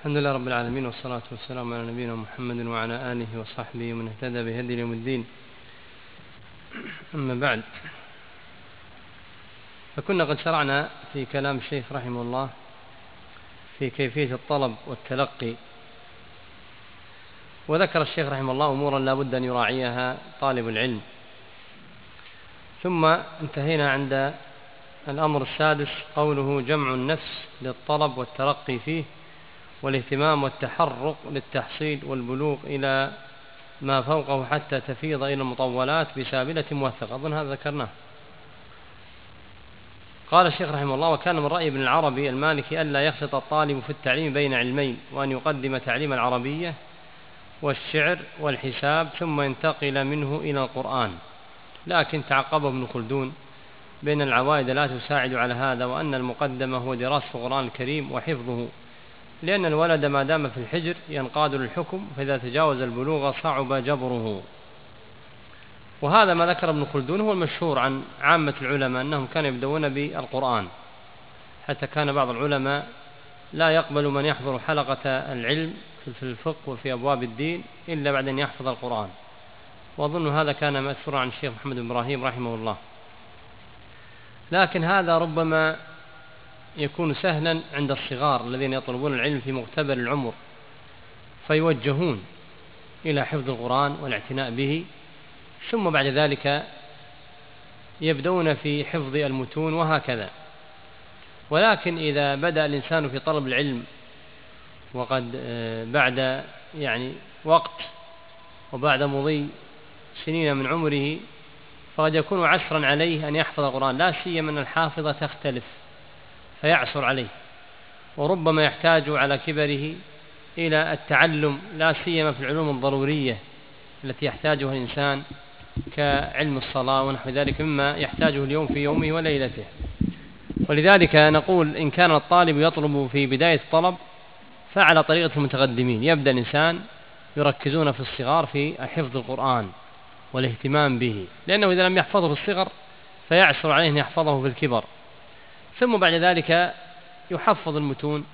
الحمد لله رب العالمين، والصلاة والسلام على نبينا محمد وعلى آله وصحبه ومن اهتدى بهدي يوم الدين. أما بعد، فكنا قد شرعنا في كلام الشيخ رحمه الله في كيفية الطلب والتلقي، وذكر الشيخ رحمه الله أمورا لا بد أن يراعيها طالب العلم. ثم انتهينا عند الأمر السادس، قوله جمع النفس للطلب والترقي فيه والاهتمام والتحرق للتحصيل والبلوغ إلى ما فوقه حتى تفيض إلى المطولات بسابلة موثقة. أظن هذا ذكرناه. قال الشيخ رحمه الله: وكان من رأي ابن العربي المالكي ألا يخلط الطالب في التعليم بين علمين، وأن يقدم تعليم العربية والشعر والحساب ثم ينتقل منه إلى القرآن، لكن تعقبه ابن خلدون بين العوائد لا تساعد على هذا، وأن المقدمة هو دراسة القرآن الكريم وحفظه، لأن الولد ما دام في الحجر ينقاد للحكم، فإذا تجاوز البلوغ صعب جبره. وهذا ما ذكر ابن خلدون هو المشهور عن عامة العلماء أنهم كانوا يبدون بالقرآن، حتى كان بعض العلماء لا يقبل من يحضر حلقة العلم في الفقه وفي أبواب الدين إلا بعد أن يحفظ القرآن، وأظن هذا كان مأثورا عن الشيخ محمد بن إبراهيم رحمه الله. لكن هذا ربما يكون سهلا عند الصغار الذين يطلبون العلم في مقتبل العمر، فيوجهون إلى حفظ القرآن والاعتناء به، ثم بعد ذلك يبدون في حفظ المتون وهكذا. ولكن إذا بدأ الإنسان في طلب العلم وقد بعد وقت وبعد مضي سنين من عمره، فقد يكون عسرا عليه أن يحفظ القرآن، لا سيما أن الحافظة تختلف فيعسر عليه، وربما يحتاج على كبره إلى التعلم، لا سيما في العلوم الضرورية التي يحتاجها الإنسان كعلم الصلاة ونحو ذلك مما يحتاجه اليوم في يومه وليلته. ولذلك نقول إن كان الطالب يطلب في بداية الطلب فعلى طريقة المتقدمين، يبدأ الإنسان يركزون في الصغار في حفظ القرآن والاهتمام به، لأنه إذا لم يحفظه في الصغر فيعسر عليه أن يحفظه في الكبر. ثم بعد ذلك يحفظ المتون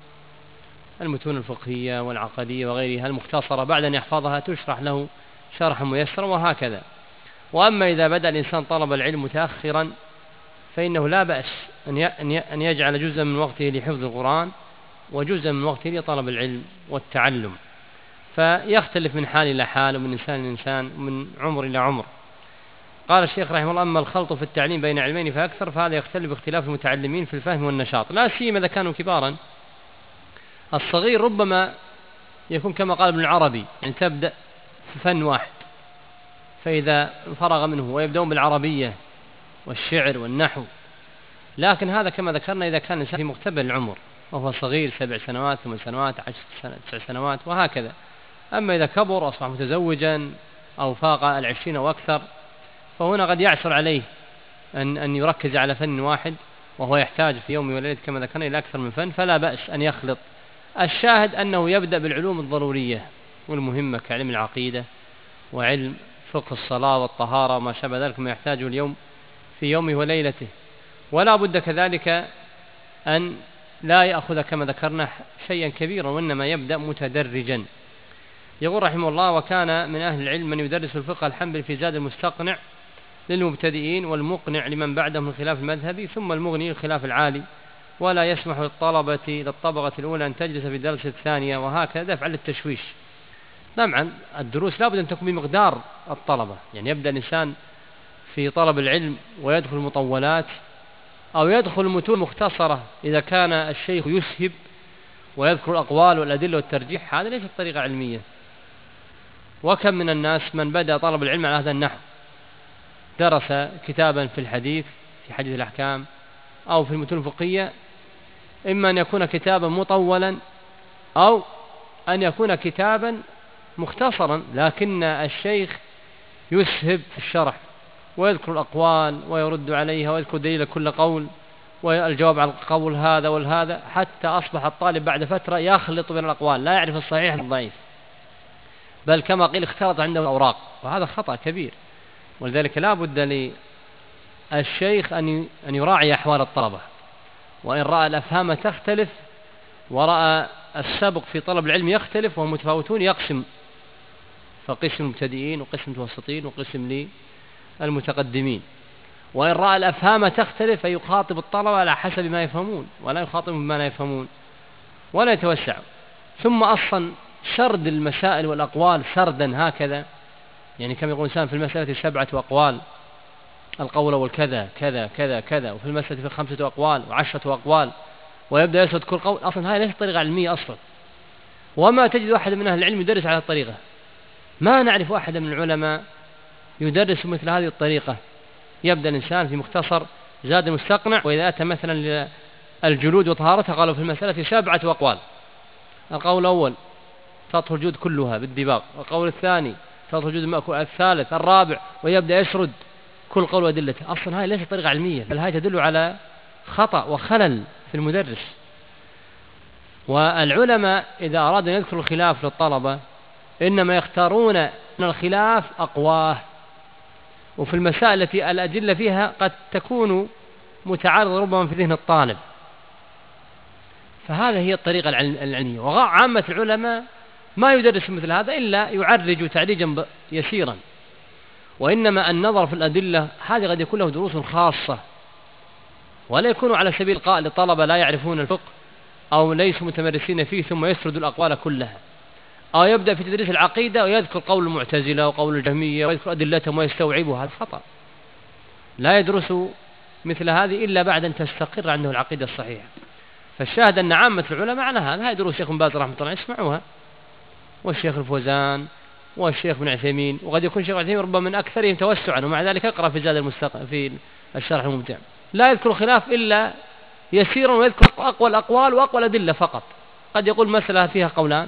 الفقهية والعقدية وغيرها المختصرة، بعد أن يحفظها تشرح له شرحا ميسرا وهكذا. وأما إذا بدأ الإنسان طلب العلم متأخرا فإنه لا بأس أن يجعل جزءا من وقته لحفظ القرآن وجزءا من وقته لطلب العلم والتعلم، فيختلف من حال إلى حال ومن إنسان إلى إنسان ومن عمر إلى عمر. قال الشيخ رحمه الله: أما الخلط في التعليم بين علمين فأكثر، فهذا يختلف باختلاف المتعلمين في الفهم والنشاط، لا سيما إذا كانوا كبارا. الصغير ربما يكون كما قال ابن العربي، تبدأ في فن واحد، فإذا فرغ منه ويبدأون بالعربية والشعر والنحو. لكن هذا كما ذكرنا إذا كان الإنسان في مقتبل العمر وهو صغير، 7 سنوات 8 سنوات 10 سنوات 9 سنوات وهكذا. أما إذا كبر أصبح متزوجا أو فاق 20 وأكثر، فهنا قد يعسر عليه أن يركز على فن واحد، وهو يحتاج في يوم وليلة كما ذكرنا إلى أكثر من فن، فلا بأس أن يخلط. الشاهد أنه يبدأ بالعلوم الضرورية والمهمة كعلم العقيدة وعلم فقه الصلاة والطهارة وما شابه ذلك ما يحتاجه اليوم في يومه وليلته. ولا بد كذلك أن لا يأخذ كما ذكرنا شيئا كبيرا، وإنما يبدأ متدرجا. يقول رحمه الله: وكان من أهل العلم من يدرس الفقه الحنبلي في زاد المستقنع للمبتدئين، والمقنع لمن بعدهم من خلاف المذهبي، ثم المغني للخلاف العالي، ولا يسمح للطبقة الأولى أن تجلس في الدرس الثانية، وهكذا يفعل التشويش. طبعا الدروس لابد أن تكون بمقدار الطلبة، يبدأ الإنسان في طلب العلم ويدخل المطولات أو يدخل المتون مختصرة إذا كان الشيخ يسهب ويذكر الأقوال والأدلة والترجيح، هذا ليس طريقة علمية. وكم من الناس من بدأ طلب العلم على هذا النحو، درس كتابا في الحديث في حديث الأحكام أو في المتون الفقهية، إما أن يكون كتابا مطولا أو أن يكون كتابا مختصرا، لكن الشيخ يسهب في الشرح ويذكر الأقوال ويرد عليها ويذكر دليل كل قول والجواب على القول هذا والهذا، حتى أصبح الطالب بعد فترة يخلط بين الأقوال، لا يعرف الصحيح والضعيف، بل كما قيل اختلط عنده الأوراق، وهذا خطأ كبير. ولذلك لا بد للشيخ أن يراعي أحوال الطلبة، وإن رأى الأفهام تختلف ورأى السبق في طلب العلم يختلف وهم متفاوتون يقسم، فقسم المبتدئين وقسم المتوسطين وقسم للمتقدمين. وإن رأى الأفهام تختلف فيخاطب الطلبة على حسب ما يفهمون ولا يخاطبهم بما لا يفهمون ولا يتوسع. ثم أصلا سرد المسائل والأقوال سردا هكذا، يعني كما يقول الإنسان في المسألة 7 أقوال، القول أول كذا كذا كذا كذا، وفي المسألة 5 أقوال و10 أقوال، ويبدأ يسرد كل قول. أصلا هذه ليست طريقة علمية أصلا، وما تجد أحد من أهل العلم يدرس على الطريقة. ما نعرف أحد من العلماء يدرس مثل هذه الطريقة. يبدأ الإنسان في مختصر زاد المستقنع، وإذا أتى مثلا الجلود وطهارتها قالوا في المسألة 7 أقوال، القول الأول تطهر الجلود كلها بالدباغ، القول الثاني تطهر الجلود المأكول، الثالث الرابع، ويبدأ يسرد كل قول وأدلته. أصلا هذه ليست طريقة علمية، بل هذه تدل على خطأ وخلل في المدرس. والعلماء إذا أرادوا أن يذكروا الخلاف للطلبة إنما يختارون أن الخلاف أقواه، وفي المسائل التي الأدلة فيها قد تكون متعارضة ربما في ذهن الطالب، فهذا هي الطريقة العلمية. وعامة العلماء ما يدرس مثل هذا إلا يعرج تعريجا يسيرا، وإنما النظر في الأدلة هذه قد يكون له دروس خاصة، ولا يكون على سبيل القائل لطلبة لا يعرفون الفقه أو ليسوا متمرسين فيه ثم يسرد الأقوال كلها، أو يبدأ في تدريس العقيدة ويذكر قول المعتزلة وقول الجهمية ويذكر أدلتهم ويستوعبها. هذا خطأ. لا يدرس مثل هذه إلا بعد أن تستقر عنده العقيدة الصحيحة. فالشاهد أن عامة العلماء على هذا. هاي دروس الشيخ بن باز رحمه الله اسمعوها، والشيخ الفوزان والشيخ بن عثيمين، وقد يكون الشيخ عثيمين ربما من أكثرهم توسعا، ومع ذلك اقرأ في زاد في الشرح الممتع. لا يذكر خلاف إلا يسيرا، ويذكر أقوى الأقوال وأقوى الأدلة فقط. قد يقول مسألة فيها قولان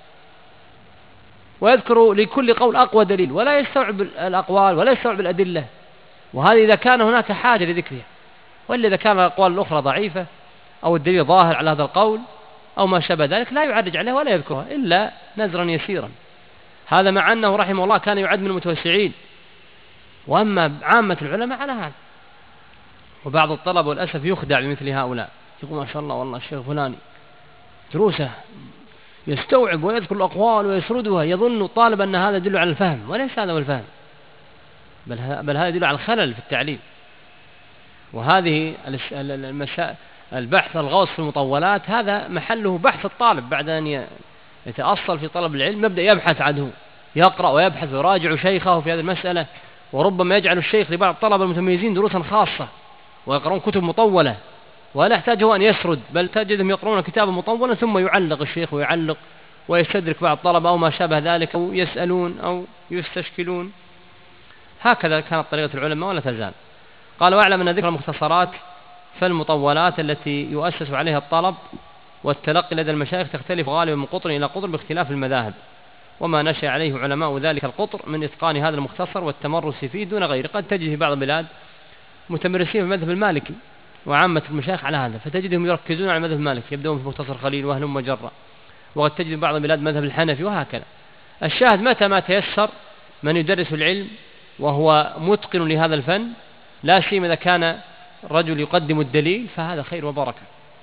ويذكر لكل قول أقوى دليل، ولا يستوعب الأقوال ولا يستوعب الأدلة، وهذا إذا كان هناك حاجة لذكرها. وإلا إذا كان الأقوال الأخرى ضعيفة أو الدليل ظاهر على هذا القول أو ما شابه ذلك لا يعرج عليه ولا يذكرها إلا نزرا يسيرا. هذا مع أنه رحمه الله كان يعد من المتوسعين، وأما عامة العلماء على هذا. وبعض الطلبة والأسف يخدع بمثل هؤلاء، يقول ما شاء الله والله الشيخ فلاني دروسه يستوعب ويذكر الأقوال ويسردها، يظن طالب أن هذا يدل على الفهم، وليس هذا هو الفهم، بل هذا يدل على الخلل في التعليم. وهذه البحث الغوص في المطولات هذا محله بحث الطالب بعد أن يتأصل في طلب العلم، يبدأ يبحث عنه، يقرأ ويبحث ويراجع شيخه في هذه المسألة، وربما يجعل الشيخ لبعض الطلبة المتميزين دروسا خاصة ويقرؤون كتب مطولة ولا يحتاجه أن يسرد، بل تجدهم يقرؤون كتابا مطولا ثم يعلق الشيخ ويعلق ويستدرك بعض الطلبة أو ما شابه ذلك، أو يسألون أو يستشكلون. هكذا كانت طريقة العلماء ولا تزال. قال واعلم أن ذكر المختصرات فالمطولات التي يؤسس عليها الطلب والتلقي لدى المشايخ تختلف غالبا من قطر إلى قطر باختلاف المذاهب، وما نشأ عليه علماء ذلك القطر من إتقان هذا المختصر والتمرس فيه دون غيره. قد تجد في بعض البلاد متمرسين في المذهب المالكي وعامة المشايخ على هذا، فتجدهم يركزون على المذهب المالكي، يبدأون في مختصر خليل وهلم مجرة. وقد تجد في بعض البلاد مذهب الحنفي وهكذا. الشاهد متى ما تيسر من يدرس العلم وهو متقن لهذا الفن، لا سيما إذا كان رجل يقدم الدليل، فهذا خير وبركة.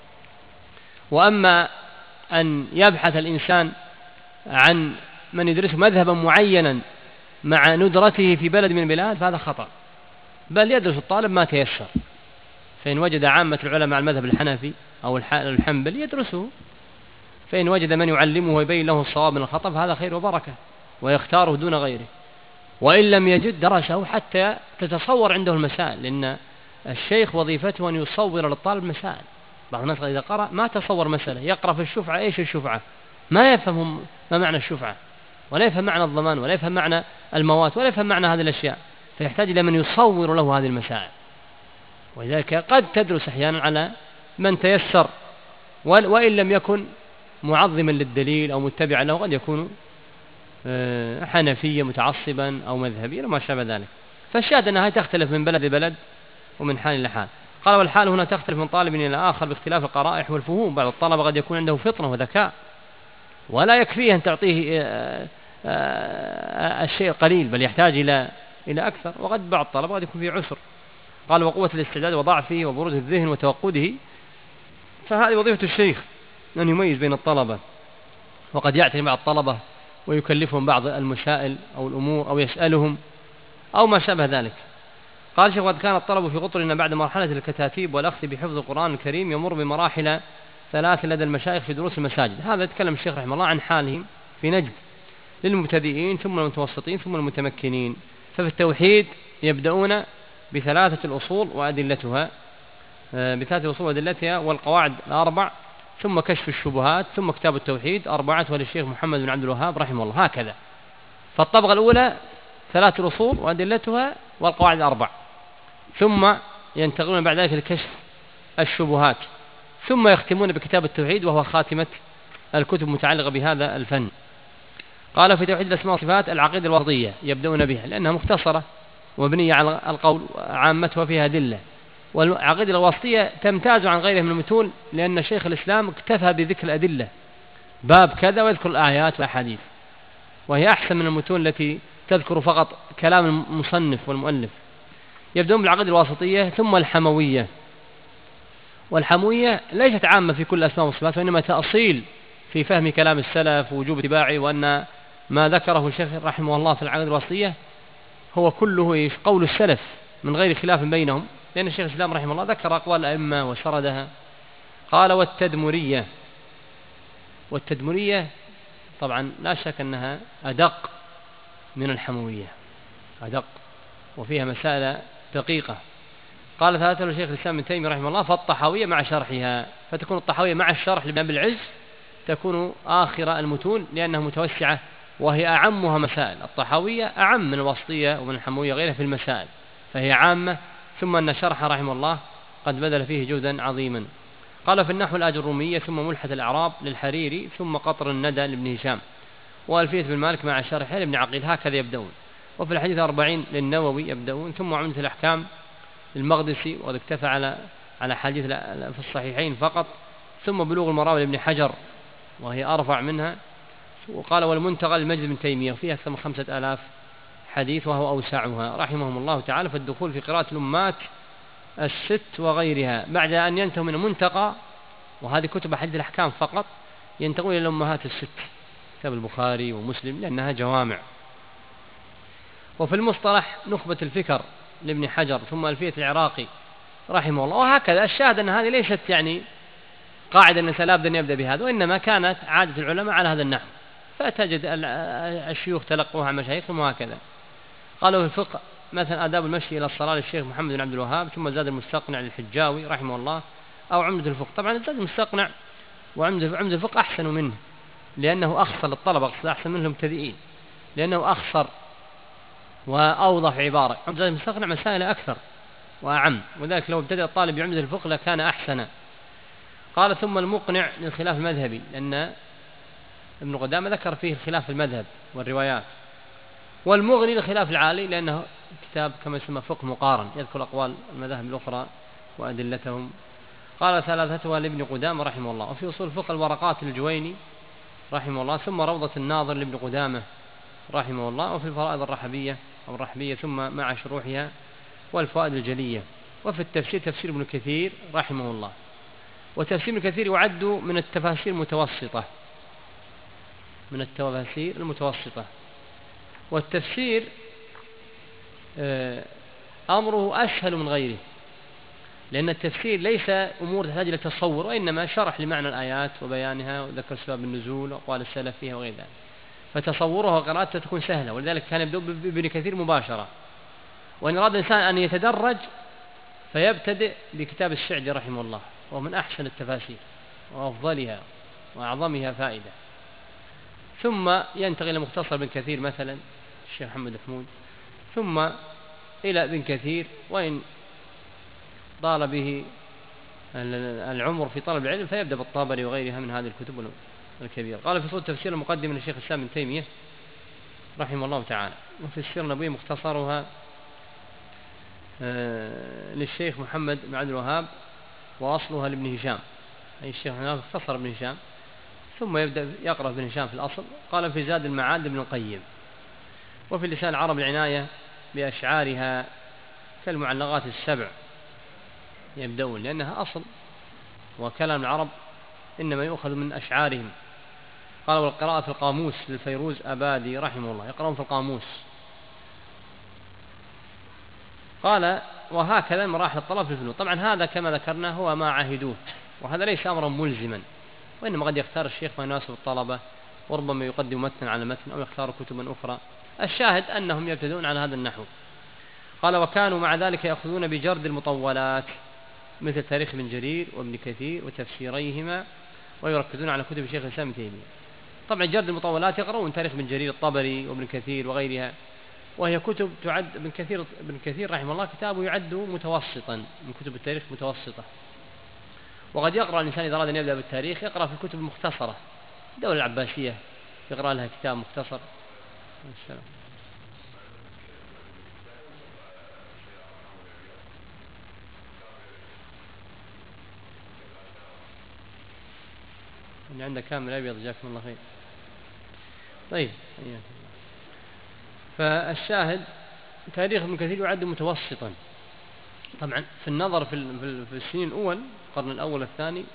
وأما أن يبحث الإنسان عن من يدرس مذهبا معينا مع ندرته في بلد من البلاد فهذا خطأ، بل يدرس الطالب ما تيسر. فإن وجد عامة العلماء على المذهب الحنفي أو الحنبلي يدرسه، فإن وجد من يعلمه ويبين له الصواب من الخطأ فهذا خير وبركة ويختاره دون غيره. وإن لم يجد درسه حتى تتصور عنده المسائل، لأن الشيخ وظيفته أن يصور للطالب مسائل. بعض الناس إذا قرأ ما تصور مسألة، يقرأ في الشفعة إيش الشفعة، ما يفهم ما معنى الشفعة، ولا يفهم معنى الضمان، ولا يفهم معنى الموات، ولا يفهم معنى هذه الأشياء، فيحتاج إلى من يصور له هذه المسائل. ولذلك قد تدرس أحيانا على من تيسر، وإن لم يكن معظما للدليل أو متبعا له، قد يكون حنفيا متعصبا أو مذهبيا وما شابه ذلك. فالشاهد أنها تختلف من بلد لبلد ومن حال إلى حال. قال والحال هنا تختلف من طالب إلى آخر باختلاف القرائح والفهوم. بعض الطلبة قد يكون عنده فطنة وذكاء ولا يكفيه أن تعطيه الشيء قليل، بل يحتاج إلى أكثر. وقد بعض الطلبة قد يكون فيه عسر. قال وقوة الاستعداد وضعفه وبروز الذهن وتوقده، فهذه وظيفة الشيخ أن يميز بين الطلبة وقد يعتني بعض الطلبة ويكلفهم بعض المسائل أو الأمور أو يسألهم أو ما شابه ذلك. قال شيخ: وقد كان الطلب في قطرنا بعد مرحلة الكتاتيب والأخذ بحفظ القرآن الكريم يمر بمراحل 3 لدى المشايخ في دروس المساجد. هذا يتكلم الشيخ رحمه الله عن حالهم في نجد للمبتدئين ثم المتوسطين ثم المتمكنين. ففي التوحيد يبدأون ب3 الأصول وأدلتها والقواعد ال4، ثم كشف الشبهات، ثم كتاب التوحيد 4 وللشيخ محمد بن عبد الوهاب رحمه الله، هكذا. فالطبقة الأولى 3 الأصول وأدلتها والقواعد 4، ثم ينتقلون بعد ذلك لكشف الشبهات، ثم يختمون بكتاب التوحيد وهو خاتمة الكتب المتعلقة بهذا الفن. قال: في توحيد الأسماء والصفات العقيدة الوسطية يبدأون بها لأنها مختصرة ومبنية على القول، عامتها فيها أدلة. والعقيدة الوسطية تمتاز عن غيرها من المتون لأن شيخ الإسلام اكتفى بذكر الأدلة، باب كذا ويذكر الآيات والأحاديث، وهي أحسن من المتون التي تذكر فقط كلام المصنف والمؤلف. يبدأون بالعقيدة الوسطية ثم الحموية. والحموية ليست عامة في كل الأسماء والصفات، وإنما تأصيل في فهم كلام السلف ووجوب اتباعه، وأن ما ذكره الشيخ رحمه الله في العقيدة الوسطية هو كله قول السلف من غير خلاف بينهم، لأن الشيخ الإسلام رحمه الله ذكر أقوال الأئمة وسردها. قال: والتدمرية طبعا لا شك أنها أدق من الحموية، أدق وفيها مسائل دقيقة. قال: ثلاثة الشيخ الإسلام ابن تيمية رحمه الله: فالطحاوية مع شرحها، فتكون الطحاوية مع الشرح لابن أبي العز تكون آخر المتون لأنها متوسعة وهي أعمها مسائل. الطحاوية أعم من الوسطية ومن الحموية غيرها في المسائل، فهي عامة، ثم أن شرح رحمه الله قد بذل فيه جهدا عظيما. قال: في النحو الآجرومية، ثم ملحة الأعراب للحريري، ثم قطر الندى لابن هشام، وألفية بن مالك مع شرحها لابن عقيل، هكذا يبدأون. وفي الحديث 40 للنووي يبدأون، ثم عمدة الأحكام للمقدسي، وقد اكتفى على حديث في الصحيحين فقط، ثم بلوغ المرام لابن حجر وهي أرفع منها. وقال: والمنتقى للمجد بن تيمية، وفيها أكثر من 5000 حديث وهو أوسعها رحمهم الله تعالى. فالدخول في قراءة الأمات الست وغيرها بعد أن ينتهوا من المنتقى، وهذه كتب حديث الأحكام فقط، ينتقلون إلى الأمهات الست، كتاب البخاري ومسلم لأنها جوامع. وفي المصطلح نخبة الفكر لابن حجر، ثم ألفية العراقي رحمه الله، وهكذا. الشاهد أن هذه ليست يعني قاعدة أن لا بد أن يبدأ بهذا، وإنما كانت عادة العلماء على هذا النحو، فتجد الشيوخ تلقوها عن مشايخهم وهكذا. قالوا في الفقه مثلا آداب المشي إلى الصلاة للشيخ محمد بن عبد الوهاب، ثم زاد المستقنع للحجاوي رحمه الله، أو عمدة الفقه. طبعا زاد المستقنع وعمدة الفقه أحسن منه لأنه أخصر للطلبة، أحسن منهم مبتدئين لأنه أخصر وأوضح عبارة. عمدة المستقنع مسائل أكثر وأعم، وذلك لو ابتدأ الطالب بعمدة الفقه لكان أحسن. قال: ثم المقنع للخلاف المذهبي، لأن ابن قدامة ذكر فيه الخلاف المذهب والروايات. والمغني للخلاف العالي، لأنه كتاب كما يسمى فقه مقارن، يذكر أقوال المذاهب الأخرى وأدلتهم. قال: ثلاثتها لابن قدامة رحمه الله. وفي أصول الفقه الورقات للجويني رحمه الله، ثم روضة الناظر لابن قدامة رحمه الله. وفي الفرائض الرحبية ثم مع شروحها والفوائد الجلية. وفي التفسير تفسير ابن كثير رحمه الله. وتفسير ابن كثير يعد من التفاسير المتوسطة، والتفسير أمره أسهل من غيره، لأن التفسير ليس أمور تحتاج إلى تصور، وإنما شرح لمعنى الآيات وبيانها وذكر سبب النزول وأقوال السلف فيها وغير ذلك، فتصورها وقراءتها تكون سهلة. ولذلك كان يبدأ بابن كثير مباشرة. وإن أراد الإنسان أن يتدرج فيبتدئ بكتاب السعدي رحمه الله، وهو من أحسن التفاسير وأفضلها وأعظمها فائدة، ثم ينتقل إلى مختصر ابن كثير مثلا الشيخ محمد حمود، ثم إلى ابن كثير، وإن طال به العمر في طلب العلم فيبدأ بالطابري وغيرها من هذه الكتب الكبيرة. قال: في صوت تفسير المقدمة للشيخ الإسلام ابن تيمية رحمه الله تعالى. وفي السيرة النبوية مختصرها للشيخ محمد بن عبد الوهاب، وأصلها لابن هشام، أي الشيخ اختصر ابن هشام، ثم يبدأ يقرأ ابن هشام في الأصل. قال: في زاد المعاد ابن القيم. وفي لسان العرب العناية بأشعارها كالمعلقات السبع يبدأون، لأنها أصل، وكلام العرب إنما يؤخذ من أشعارهم. قال والقراءة في القاموس للفيروز أبادي رحمه الله، يقرأون في القاموس. قال وهكذا مراحل الطلب في الفنون. طبعا هذا كما ذكرنا هو ما عهدوه، وهذا ليس أمرا ملزما، وإنما قد يختار الشيخ ما يناسب الطلبة، وربما يقدم متنا على متن أو يختار كتبا أخرى. الشاهد أنهم يبتدون على هذا النحو. قال وكانوا مع ذلك يأخذون بجرد المطولات مثل تاريخ ابن جرير وابن كثير وتفسيريهما، ويركزون على كتب شيخ الإسلام ابن تيمية. طبعا جرد المطولات يقرؤون تاريخ ابن جرير الطبري وابن كثير وغيرها، وهي كتب تعد ابن كثير رحمه الله كتابه يعد متوسطا من كتب التاريخ متوسطة. وقد يقرأ الإنسان إذا أراد أن يبدأ بالتاريخ يقرأ في الكتب المختصرة، الدولة العباسية يقرأ لها كتاب مختصر. السلام. اللي عنده كامل أبيض جزاكم الله خير. طيب فالشاهد تاريخ ابن كثير يعد متوسطا. طبعا في النظر في السنين الأول القرن الأول والثاني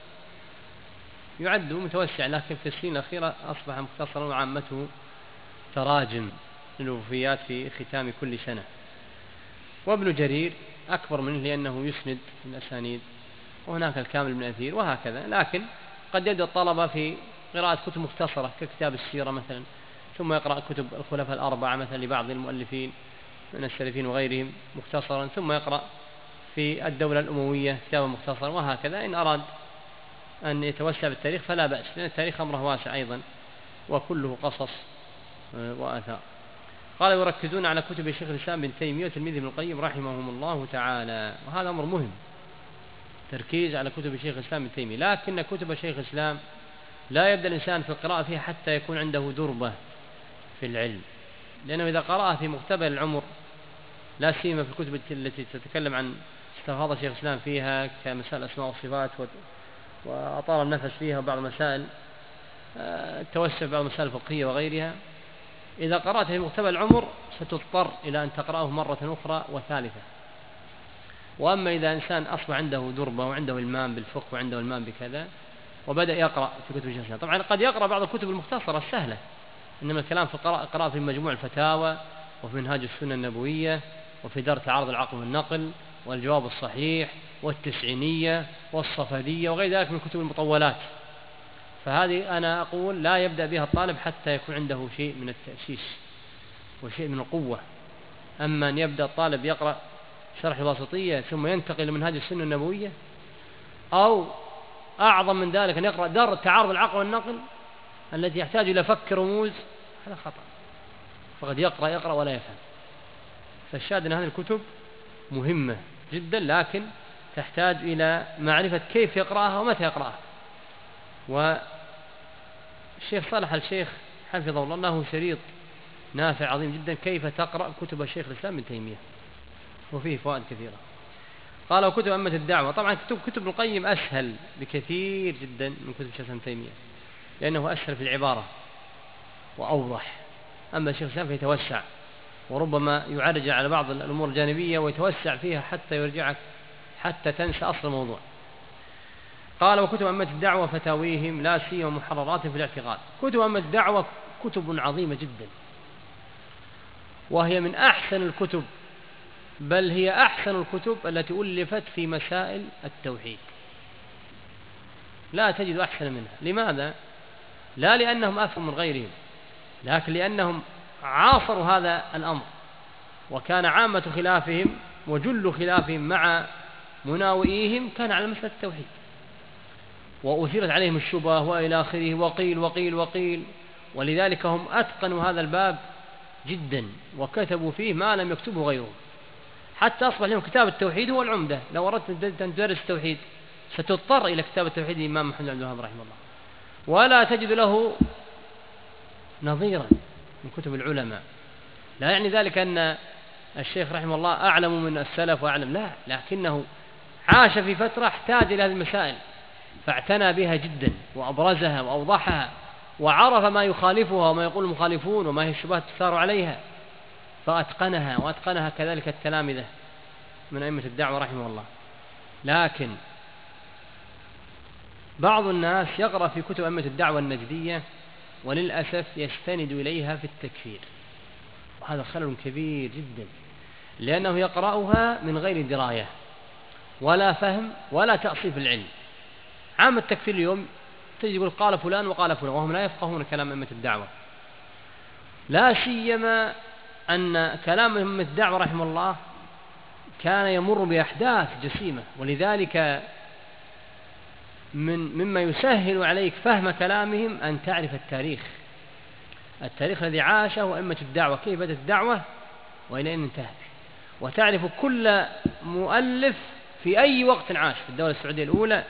يعد متوسع، لكن في السنين الأخيرة أصبح مختصرا وعامته تراجم للوفيات في ختام كل سنة. وابن جرير أكبر منه لأنه يسند الأسانيد، وهناك الكامل بن أثير وهكذا. لكن قد يبدأ الطلبة في قراءة كتب مختصرة ككتاب السيرة مثلا، ثم يقرأ كتب الخلفاء الأربعة مثلا لبعض المؤلفين من السلفين وغيرهم مختصرا، ثم يقرأ في الدولة الأموية كتابا مختصرا، وهكذا. إن أراد أن يتوسع بالتاريخ فلا بأس، لأن التاريخ أمره واسع أيضا وكله قصص وآثار. قال يركزون على كتب شيخ الإسلام بن تيمية وتلميذه ابن القيم رحمهم الله تعالى، وهذا أمر مهم، تركيز على كتب شيخ الإسلام بن تيمية. لكن كتب شيخ الإسلام لا يبدأ الإنسان في القراءة فيها حتى يكون عنده دربة في العلم، لأنه إذا قرأها في مقتبل العمر، لا سيما في الكتب التي تتكلم عن استفاضة شيخ الإسلام فيها كمسائل الأسماء والصفات وأطال النفس فيها وبعض مسائل التوسع في بعض المسائل الفقهية وغيرها، إذا قرأت في مقتبل العمر ستضطر إلى أن تقرأه مرة أخرى وثالثة. وأما إذا إنسان أصبح عنده دربة وعنده المام بالفقه وعنده المام بكذا وبدأ يقرأ في كتب شيخ الإسلام، طبعا قد يقرأ بعض الكتب المختصرة السهلة، إنما الكلام في القراءة في مجموع الفتاوى وفي منهاج السنة النبوية وفي دار تعارض العقل والنقل والجواب الصحيح والتسعينية والصفدية وغير ذلك من كتب المطولات. فهذه أنا أقول لا يبدأ بها الطالب حتى يكون عنده شيء من التأسيس وشيء من القوة. أما أن يبدأ الطالب يقرأ شرح الواسطية ثم ينتقل إلى منهاج السنة النبوية، أو أعظم من ذلك أن يقرأ دار تعارض العقل والنقل التي يحتاج إلى فك رموز، هذا خطأ، فقد يقرأ ولا يفهم. فالشاهد أن هذه الكتب مهمة جدا، لكن تحتاج إلى معرفة كيف يقرأها ومتى يقرأها. والشيخ صالح الشيخ حفظه الله له شريط نافع عظيم جدا كيف تقرأ كتب الشيخ الإسلام ابن تيمية، وفيه فوائد كثيرة. قال وكتب أمة الدعوة، طبعا كتب ابن القيم أسهل بكثير جدا من كتب الشيخ ابن تيمية، لأنه أسهل في العبارة وأوضح. أما الشيخ الإسلام فيتوسع وربما يعرج على بعض الأمور الجانبية ويتوسع فيها حتى يرجعك حتى تنسى أصل الموضوع. قال وكتب أمة الدعوة فتاويهم لا سيما محررات في الاعتقاد. كتب أمة الدعوة كتب عظيمة جدا، وهي من أحسن الكتب، بل هي أحسن الكتب التي ألفت في مسائل التوحيد، لا تجد أحسن منها. لماذا؟ لا لأنهم أفهم من غيرهم، لكن لأنهم عاصروا هذا الأمر، وكان عامة خلافهم وجل خلافهم مع مناوئيهم كان على مسألة التوحيد، وأثيرت عليهم الشبهة وإلى آخره وقيل وقيل وقيل، ولذلك هم أتقنوا هذا الباب جدا وكتبوا فيه ما لم يكتبه غيرهم، حتى أصبح لهم كتاب التوحيد هو العمدة. لو أردت أن تدرس التوحيد ستضطر إلى كتاب التوحيد الإمام محمد بن عبد الوهاب رحمه الله، ولا تجد له نظيرا من كتب العلماء. لا يعني ذلك أن الشيخ رحمه الله أعلم من السلف وأعلم، لا، لكنه عاش في فترة احتاج إلى هذه المسائل فاعتنى بها جدا وأبرزها وأوضحها، وعرف ما يخالفها وما يقول المخالفون وما هي الشبهات تثار عليها فأتقنها، وأتقنها كذلك التلامذة من أئمة الدعوة رحمه الله. لكن بعض الناس يقرأ في كتب أئمة الدعوة النجدية وللأسف يستند إليها في التكفير، وهذا خلل كبير جدا، لأنه يقرأها من غير دراية ولا فهم ولا تأصيل في العلم. عام التكفير اليوم تجد يقول قال فلان وقال فلان، وهم لا يفقهون كلام أئمة الدعوة، لا سيما أن كلام أئمة الدعوة رحمه الله كان يمر بأحداث جسيمة، ولذلك مما يسهل عليك فهم كلامهم أن تعرف التاريخ الذي عاشه أئمة الدعوة، كيف بدأت الدعوة وإلى أين انتهت، وتعرف كل مؤلف في أي وقت عاش، في الدولة السعودية الأولى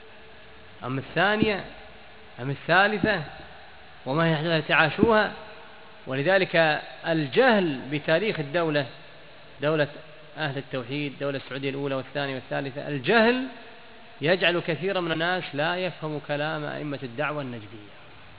أم الثانية أم الثالثة، وما هي الأحداث التي عاشوها. ولذلك الجهل بتاريخ الدولة، دولة أهل التوحيد، دولة السعودية الأولى والثانية والثالثة، الجهل يجعل كثيرا من الناس لا يفهم كلام أئمة الدعوة النجدية.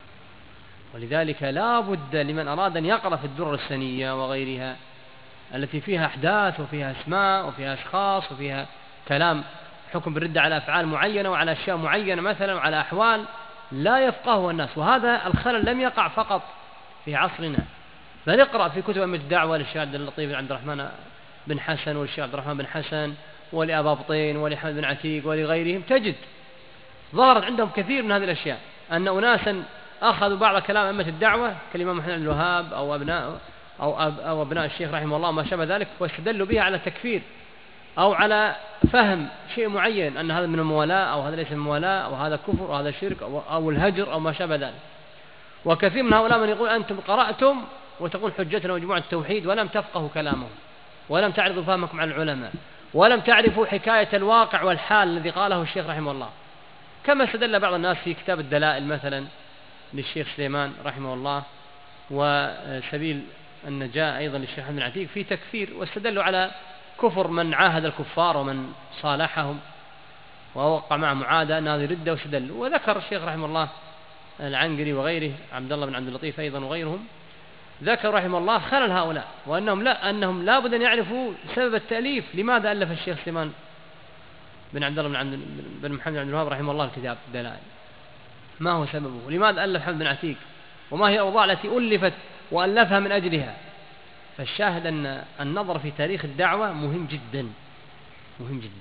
ولذلك لا بد لمن أراد أن يقرأ في الدرر السنية وغيرها التي فيها أحداث وفيها أسماء وفيها أشخاص وفيها كلام حكم بالردة على أفعال معينة وعلى أشياء معينة مثلا وعلى أحوال لا يفقهها الناس. وهذا الخلل لم يقع فقط في عصرنا، بل اقرأ في كتب أئمة الدعوة للشيخ عبد اللطيف بن عبد الرحمن بن حسن والشيخ عبد الرحمن بن حسن ولأبا بطين ولحمد بن عتيق ولغيرهم، تجد ظهرت عندهم كثير من هذه الأشياء، أن أناسا أخذوا بعض كلام أئمة الدعوة كالإمام محمد بن الوهاب أو أبناء الشيخ رحمه الله ما شابه ذلك، واستدلوا بها على التكفير أو على فهم شيء معين، أن هذا من الموالاة أو هذا ليس من الموالاة أو هذا كفر أو هذا شرك أو الهجر أو ما شابه ذلك. وكثير من هؤلاء من يقول أنتم قرأتم وتقول حجتنا مجموعة التوحيد ولم تفقهوا كلامهم ولم تعرضوا فهمكم على العلماء ولم تعرفوا حكاية الواقع والحال الذي قاله الشيخ رحمه الله، كما استدل بعض الناس في كتاب الدلائل مثلا للشيخ سليمان رحمه الله، وسبيل النجاة أيضا للشيخ محمد بن عتيق في تكفير، واستدلوا على كفر من عاهد الكفار ومن صالحهم ووقع معه معاهدة أن هذه ردة، واستدلوا. وذكر الشيخ رحمه الله العنقري وغيره عبد الله بن عبد اللطيف أيضا وغيرهم ذكر رحمه الله خلل هؤلاء، وأنهم لا بد أن يعرفوا سبب التأليف، لماذا ألف الشيخ سليمان بن عبد الله بن محمد بن عبد الوهاب رحمه الله الكتاب الدلائل، ما هو سببه، لماذا ألف محمد بن عتيق، وما هي الأوضاع التي ألفت وألفها من أجلها. فالشاهد أن النظر في تاريخ الدعوة مهم جدا مهم جدا،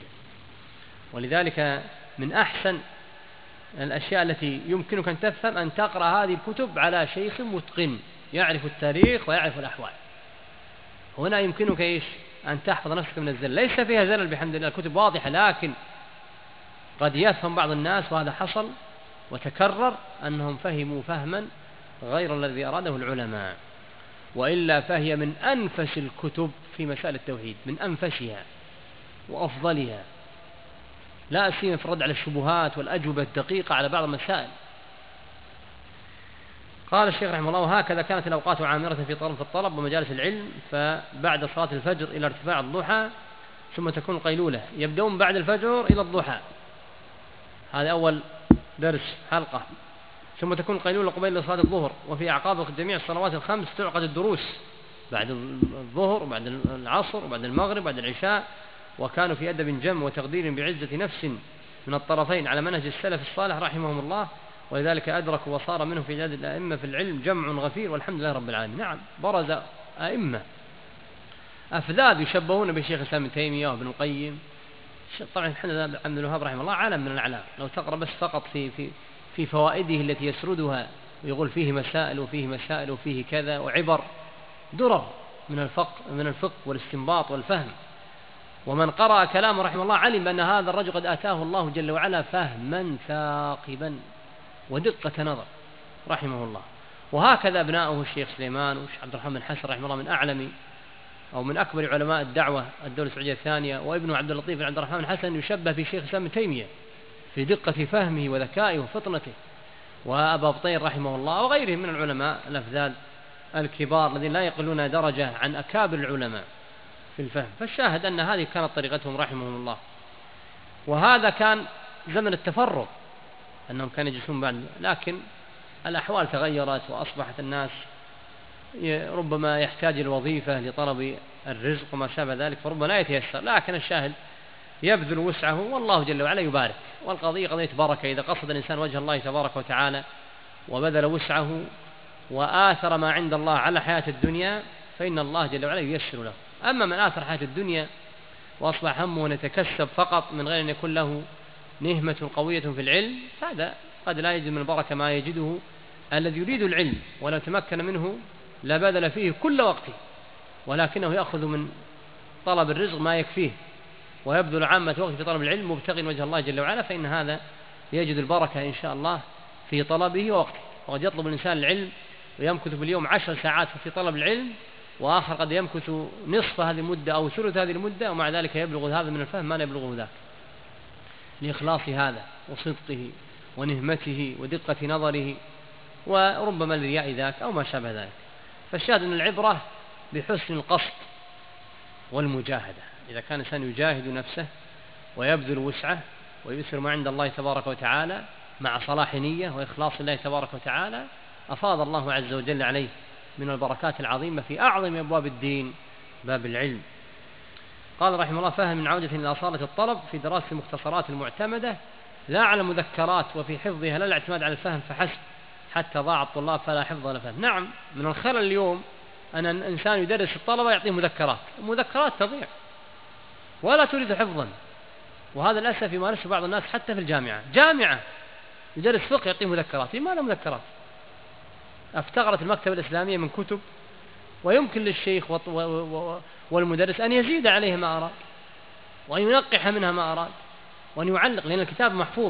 ولذلك من أحسن الأشياء التي يمكنك أن تفهم أن تقرأ هذه الكتب على شيخ متقن يعرف التاريخ ويعرف الأحوال. هنا يمكنك أن تحفظ نفسك من الزلل، ليس فيها زلل بحمد الله، الكتب واضحة، لكن قد يفهم بعض الناس، وهذا حصل وتكرر، أنهم فهموا فهما غير الذي أراده العلماء، وإلا فهي من أنفس الكتب في مسائل التوحيد، من أنفسها وأفضلها، لا سيما في الرد على الشبهات والأجوبة الدقيقة على بعض المسائل. قال الشيخ رحمه الله: وهكذا كانت الأوقات عامرة في الطلب ومجالس العلم، فبعد صلاة الفجر إلى ارتفاع الضحى، ثم تكون القيلولة، يبدأون بعد الفجر إلى الضحى، هذا أول درس حلقة، ثم تكون القيلولة قبيل صلاة الظهر، وفي أعقاب جميع الصلوات الخمس تعقد الدروس بعد الظهر وبعد العصر وبعد المغرب وبعد العشاء، وكانوا في أدب جم وتقدير بعزة نفس من الطرفين على منهج السلف الصالح رحمهم الله، ولذلك أدركوا وصار منهم في عدد الأئمة في العلم جمع غفير والحمد لله رب العالمين. نعم، برز أئمة أفذاذ يشبهون بشيخ الإسلام ابن تيمية وابن القيم. طبعا الحمد لله عبد الوهاب رحمه الله عالم من الأعلام، لو تقرأ بس فقط في فوائده التي يسردها ويقول فيه مسائل وفيه مسائل وفيه كذا، وعبر درر من الفقه والاستنباط والفهم. ومن قرأ كلامه رحمه الله علم بأن هذا الرجل قد آتاه الله جل وعلا فهما ثاقبا ودقة نظر رحمه الله. وهكذا ابناؤه الشيخ سليمان والشيخ عبد الرحمن بن حسن رحمه الله من أعلم أو من أكبر علماء الدعوة الدولة السعودية الثانية، وابنه عبد اللطيف بن عبد الرحمن بن حسن يشبه في شيخ الإسلام ابن تيمية في دقة فهمه وذكائه وفطنته، وأبا بطين رحمه الله وغيرهم من العلماء الأفذاذ الكبار الذين لا يقلون درجة عن أكابر العلماء في الفهم. فالشاهد أن هذه كانت طريقتهم رحمهم الله، وهذا كان زمن التفرغ أنهم كانوا يجلسون بعد، لكن الأحوال تغيرت وأصبحت الناس ربما يحتاج الوظيفة لطلب الرزق وما شابه ذلك، فربما لا يتيسر، لكن الشاهد يبذل وسعه والله جل وعلا يبارك. والقضية قضية بركة، إذا قصد الإنسان وجه الله تبارك وتعالى وبذل وسعه وآثر ما عند الله على حياة الدنيا فإن الله جل وعلا ييسر له. أما من آثر حياة الدنيا وأصبح همه أن يتكسب فقط من غير أن يكون له نهمة قوية في العلم، هذا قد لا يجد من البركة ما يجده الذي يريد العلم ولو تمكن منه لبذل فيه كل وقته، ولكنه يأخذ من طلب الرزق ما يكفيه ويبذل عامة وقته في طلب العلم مبتغي وجه الله جل وعلا، فإن هذا يجد البركة إن شاء الله في طلبه ووقته. وقد يطلب الإنسان العلم ويمكث في اليوم 10 ساعات في طلب العلم، وآخر قد يمكث نصف هذه المدة أو ثلث هذه المدة، ومع ذلك يبلغ هذا من الفهم ما لا يبلغه ذاك، لإخلاص هذا وصدقه ونهمته ودقة نظره، وربما لرياء ذاك أو ما شابه ذلك. فالشاهد أن العبرة بحسن القصد والمجاهدة. إذا كان الإنسان يجاهد نفسه ويبذل وسعه ويسر ما عند الله تبارك وتعالى مع صلاح نية وإخلاص الله تبارك وتعالى، أفاض الله عز وجل عليه من البركات العظيمة في أعظم أبواب الدين، باب العلم. قال رحمه الله: فهم من عودة إلى أصالة الطلب في دراسة المختصرات المعتمدة لا على المذكرات، وفي حفظها لا الاعتماد على الفهم فحسب حتى ضاع الطلاب فلا حفظ ولا فهم. نعم، من الخلل اليوم أن الإنسان يدرس الطلبة يعطيه مذكرات، المذكرات تضيع ولا تريد حفظا، وهذا للأسف يمارسه بعض الناس حتى في جامعة يدرس فقه يعطيه مذكرات. ما له مذكرات؟ افتقرت المكتبة الإسلامية من كتب، ويمكن للشيخ والمدرس أن يزيد عليه ما أراد وأن ينقح منها ما أراد وأن يعلق، لأن الكتاب محفوظ،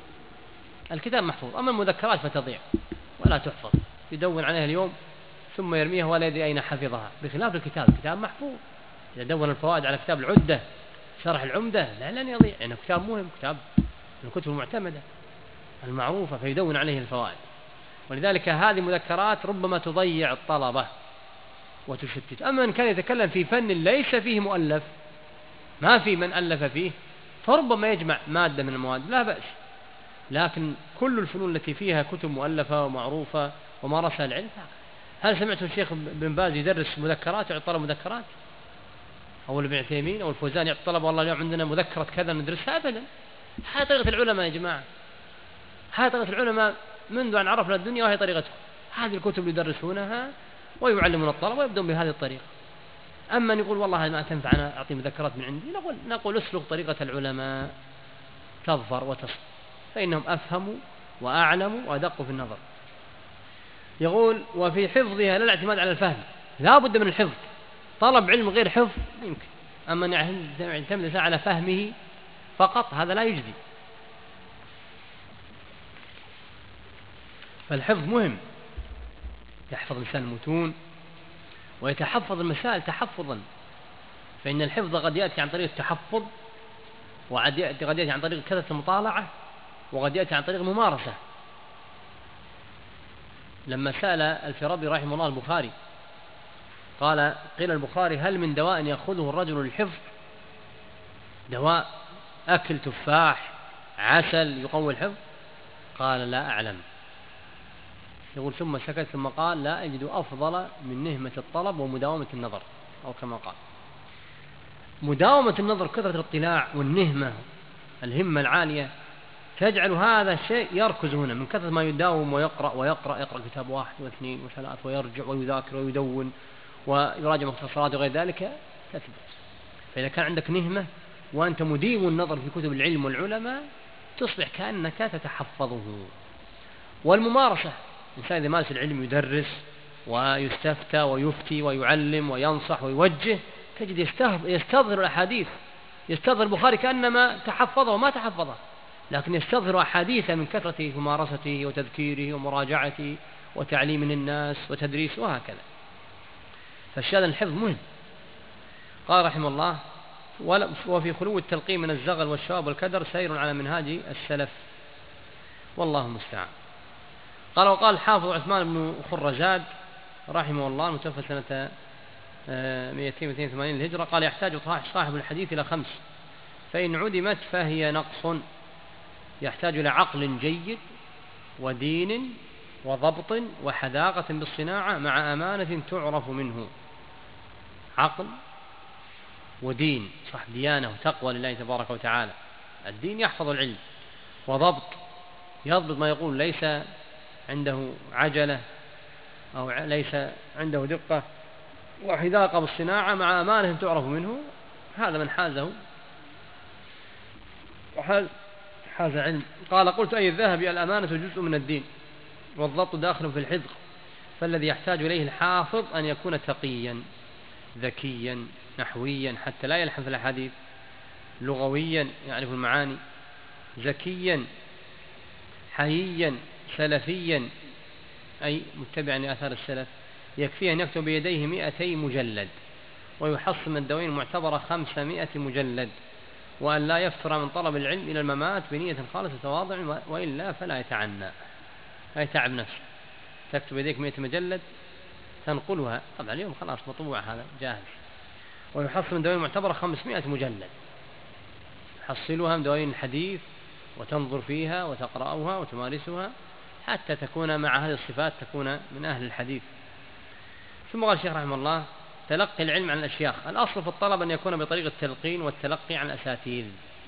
أما المذكرات فتضيع ولا تحفظ، يدون عليها اليوم ثم يرميها ولا يدري أين حفظها، بخلاف الكتاب محفوظ. إذا دون الفوائد على كتاب العدة شرح العمدة لن يضيع، لأنه كتاب مهم، كتاب من الكتب المعتمدة المعروفة، فيدون عليه الفوائد. ولذلك هذه المذكرات ربما تضيع الطلبة وتشتت. أما إن كان يتكلم في فن ليس فيه مؤلف، ما في من ألف فيه، فربما يجمع مادة من المواد لا بأس. لكن كل الفنون التي فيها كتب مؤلفة ومعروفة ومارسها العلم، هل سمعت الشيخ بن باز يدرس مذكرات يعطي طلب مذكرات؟ أو ابن عثيمين أو الفوزان يعطي طلب والله اليوم عندنا مذكرة كذا ندرسها؟ أبدا. هذه طريقة العلماء يا جماعة، هذه طريقة العلماء منذ أن عرفنا الدنيا، وهي طريقتهم. هذه الكتب يدرسونها ويعلمون الطلبة ويبدون بهذه الطريقة. أما أن يقول والله ما تنفع أنا أعطي مذكرات من عندي، نقول اسلك طريقة العلماء تظفر وتصل، فإنهم أفهموا وأعلموا وأدقوا في النظر. يقول: وفي حفظها لا الاعتماد على الفهم، لا بد من الحفظ. طلب علم غير حفظ يمكن، أما أن يعتمد على فهمه فقط هذا لا يجدي. فالحفظ مهم، يحفظ الإنسان المتون ويتحفظ المسائل تحفظا، فإن الحفظ قد يأتي عن طريق التحفظ، وقد يأتي عن طريق كثرة المطالعة، وقد يأتي عن طريق الممارسة. لما سأل الفارابي رحمه الله البخاري قال: قيل البخاري: هل من دواء يأخذه الرجل للحفظ؟ دواء أكل تفاح عسل يقوي الحفظ؟ قال: لا أعلم. يقول: ثم سكت، ثم قال: لا أجد أفضل من نهمة الطلب ومداومة النظر، أو كما قال. مداومة النظر، كثرة الاطلاع والنهمة، الهمة العالية، تجعل هذا الشيء يركز هنا من كثرة ما يداوم ويقرأ كتاب 1 و2 و3 ويرجع ويذاكر ويدون ويراجع مختصرات وغير ذلك تثبت. فإذا كان عندك نهمة وأنت مديم النظر في كتب العلم والعلماء تصبح كأنك تتحفظه. والممارسة، الإنسان إذا مارس العلم يدرس ويستفتى ويفتي ويعلم وينصح ويوجه، تجد يستظهر الأحاديث، يستظهر البخاري كأنما تحفظه وما تحفظه، لكن يستظهر أحاديث من كثرة ممارسته وتذكيره ومراجعته وتعليم الناس وتدريس وهكذا. فالشاهد الحفظ مهم. قال رحمه الله: وفي خلو التلقين من الزغل والشواب والكدر سير على منهاج السلف، والله المستعان. قال: وقال الحافظ عثمان بن خرزاد رحمه الله المتوفى سنة 282 للهجرة، قال: يحتاج صاحب الحديث إلى 5، فإن عدمت فهي نقص. يحتاج إلى عقل جيد ودين وضبط وحذاقة بالصناعة مع أمانة تعرف منه. عقل ودين، صح، ديانة وتقوى لله تبارك وتعالى. الدين يحفظ العلم، وضبط يضبط ما يقول، ليس عنده عجلة أو ليس عنده دقة وحذاقة بالصناعة مع أمانة تعرف منه، هذا من حازه حاز علم. قال: قلت: أي الذهب الأمانة جزء من الدين والضبط داخل في الحذق، فالذي يحتاج إليه الحافظ أن يكون تقيا ذكيا نحويا حتى لا يلحن في الأحاديث، لغويا يعرف المعاني، ذكيا حييا سلفيا أي متبعا لآثار السلف، يكفيه أن يكتب بيديه 200 مجلد ويحصل من الدواوين المعتبرة 500 مجلد، وأن لا يفتر من طلب العلم إلى الممات بنية خالصة تواضع، وإلا فلا يتعنى، لا يتعب نفسه. تكتب بيديك 100 مجلد تنقلها، طبعا اليوم خلاص مطبوع هذا جاهز، ويحصل من دواوين المعتبرة 500 مجلد، حصلها من دواوين الحديث وتنظر فيها وتقرأها وتمارسها حتى تكون مع هذه الصفات، تكون من أهل الحديث. ثم قال الشيخ رحمه الله: تلقي العلم عن الأشياخ. الأصل في الطلب أن يكون بطريقة التلقين والتلقي عن الأساتذة،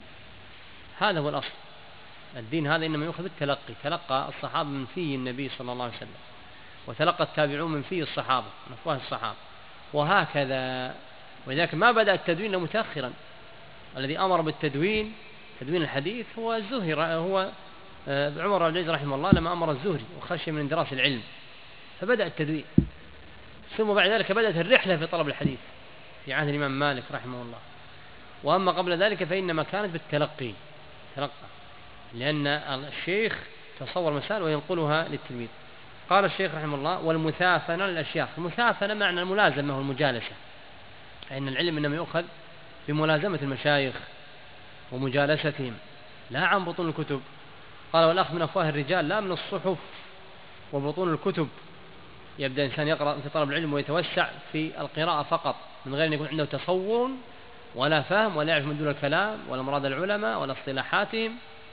هذا هو الأصل. الدين هذا إنما يؤخذ بالتلقي. تلقى الصحابة من في النبي صلى الله عليه وسلم، وتلقى التابعون من في الصحابة من أفواه الصحابة، وهكذا. ولذلك ما بدأ التدوين متأخرا. الذي أمر بالتدوين تدوين الحديث هو الزهري، هو عمر بن رحمه الله لما أمر الزهري وخشي من اندراس العلم فبدأ التدوين. ثم بعد ذلك بدأت الرحلة في طلب الحديث في عهد الإمام مالك رحمه الله. وأما قبل ذلك فإنما كانت بالتلقي، تلقى، لأن الشيخ تصور مسائل وينقلها للتلميذ. قال الشيخ رحمه الله: والمثافنة للأشياخ. المثافنة معنى الملازمة والمجالسة، فإن العلم إنما يؤخذ بملازمة المشايخ ومجالستهم لا عن بطون الكتب. قال: والأخذ من أفواه الرجال لا من الصحف وبطون الكتب. يبدأ الإنسان يقرأ في طلب العلم ويتوسع في القراءة فقط من غير أن يكون عنده تصور ولا فهم ولا يعرف مدلول الكلام ولا مراد العلماء ولا اصطلاحاتهم.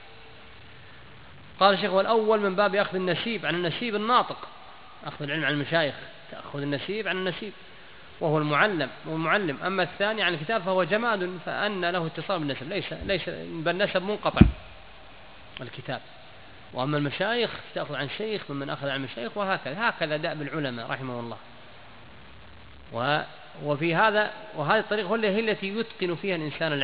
قال الشيخ: والأول من باب أخذ النسيب عن النسيب الناطق، أخذ العلم عن المشايخ تأخذ النسيب عن النسيب وهو المعلم. أما الثاني عن الكتاب فهو جماد، فأن له اتصال بالنسب، ليس بالنسب منقطع الكتاب. وأما المشايخ تأخذ عن شيخ ممن أخذ عن المشايخ، هكذا دأب العلماء رحمه الله. وفي هذا وهذه الطريقة هي التي يتقن فيها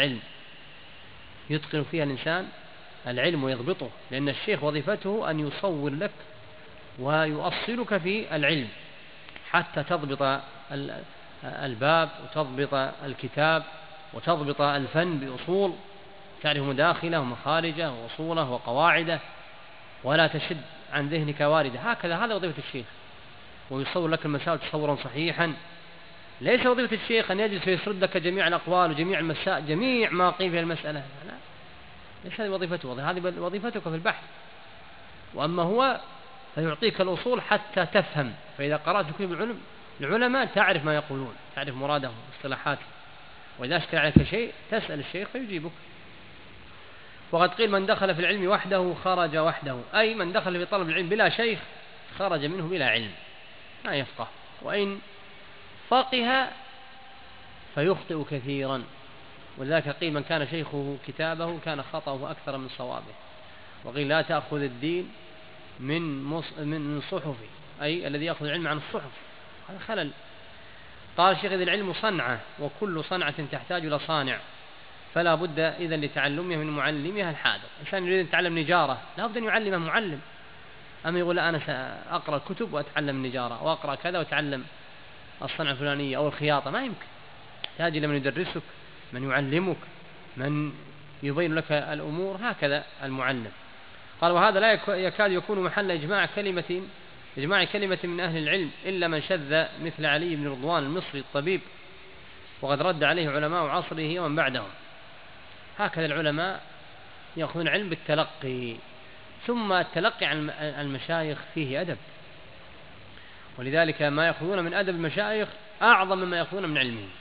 الإنسان العلم ويضبطه، لأن الشيخ وظيفته أن يصور لك ويؤصلك في العلم حتى تضبط الباب وتضبط الكتاب وتضبط الفن بأصول، تعرف مداخله ومخارجه وأصوله وقواعده، ولا تشد عن ذهنك واردة. هذا وظيفة الشيخ، ويصور لك المسائل تصورا صحيحا. ليس وظيفة الشيخ أن يجلس ويسرد لك جميع الأقوال وجميع المسائل جميع ما قيل في المسألة، لا، ليس هذه وظيفته، هذه وظيفتك في البحث. وأما هو فيعطيك الأصول حتى تفهم، فإذا قرأت في كتب العلماء تعرف ما يقولون، تعرف مرادهم واصطلاحاتهم، وإذا اشكل عليك شيء تسأل الشيخ فيجيبك. وقد قيل: من دخل في العلم وحده خرج وحده، أي من دخل في طلب العلم بلا شيخ خرج منه بلا علم، ما يفقه، وإن فقه فيخطئ كثيرا. ولذلك قيل: من كان شيخه كتابه كان خطأه أكثر من صوابه. وقيل: لا تأخذ الدين من صحفه، أي الذي يأخذ العلم عن الصحف، هذا خلل. قال الشيخ: إذ العلم صنعة، وكل صنعة تحتاج إلى صانع، فلا بد إذن لتعلمها من معلمها الحاذق. إنسان يريد أن يتعلم نجارة لا بد أن يعلمه معلم، أما يقول: لا، أنا سأقرأ الكتب وأتعلم النجارة وأقرأ كذا وأتعلم الصنعة الفلانية أو الخياطة، ما يمكن. تحتاج إلى من يدرسك، من يعلمك، من يبين لك الأمور، هكذا المعلم. قال: وهذا لا يكاد يكون محل إجماع كلمة من أهل العلم إلا من شذ مثل علي بن رضوان المصري الطبيب، وقد رد عليه علماء عصره ومن بعدهم. هكذا العلماء يأخذون العلم بالتلقي. ثم التلقي عن المشايخ فيه أدب، ولذلك ما يأخذون من أدب المشايخ أعظم مما يأخذون من علمهم،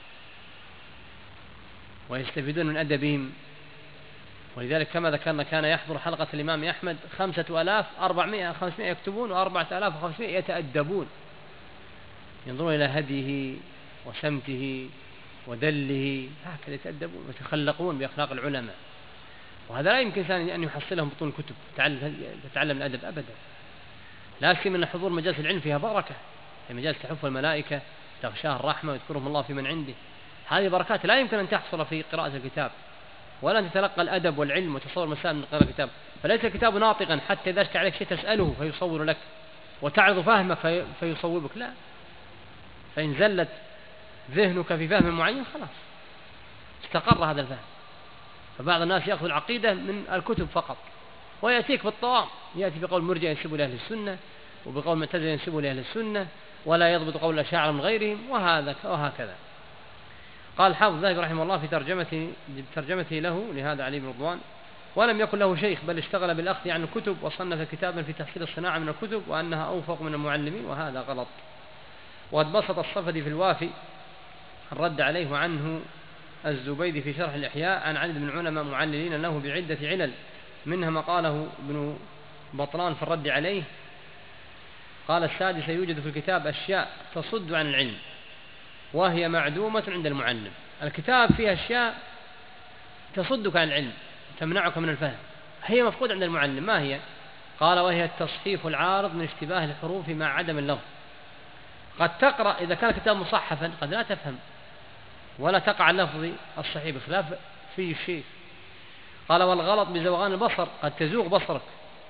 ويستفيدون من أدبهم. ولذلك كما ذكرنا كان يحضر حلقة الإمام أحمد 5400 يكتبون و4500 يتأدبون، ينظرون إلى هديه وسمته ودله، هكذا يتأدبون ويتخلقون بأخلاق العلماء. وهذا لا يمكن أن يحصلهم بطون الكتب تتعلم الأدب أبدا. لا سيما أن حضور مجالس العلم فيها بركة، في مجالس تحف الملائكة تغشاها الرحمة ويذكرهم الله في من عنده، هذه بركات لا يمكن أن تحصل في قراءة الكتاب، ولا أن تتلقى الأدب والعلم وتصور مسائل من قراءة الكتاب. فليس الكتاب ناطقا حتى إذا اشتعل عليك شيء تسأله فيصور لك وتعرض فهمك فيصوبك، لا، فإن زلت ذهنك في فهم معين خلاص استقر هذا الفهم. فبعض الناس يأخذ العقيدة من الكتب فقط ويأتيك بالطوام، يأتي بقول مرجع ينسبه لأهل السنة وبقول معتزلة ينسبه لأهل السنة ولا يضبط قول الأشاعرة من غيرهم وهكذا. قال الحافظ الذهبي رحمه الله في ترجمته له لهذا علي بن رضوان: ولم يكن له شيخ بل اشتغل بالأخذ عن الكتب وصنف كتابا في تحصيل الصناعة من الكتب وأنها أوفق من المعلمين، وهذا غلط. وقد بسط الصفدي في الوافي الرد عليه عنه الزبيدي في شرح الإحياء عن عدد من العلماء معللين له بعدة علل، منها ما قاله ابن بطلان في الرد عليه. قال السادس: يوجد في الكتاب أشياء تصد عن العلم وهي معدومة عند المعلم. الكتاب فيها أشياء تصدك عن العلم تمنعك من الفهم، هي مفقودة عند المعلم. ما هي؟ قال: وهي التصحيف العارض من اشتباه الحروف مع عدم اللفظ. قد تقرأ إذا كان الكتاب مصحفا قد لا تفهم ولا تقع اللفظ الصحيح بخلاف فيه الشيء. قال: والغلط بزوغان البصر، قد تزوغ بصرك،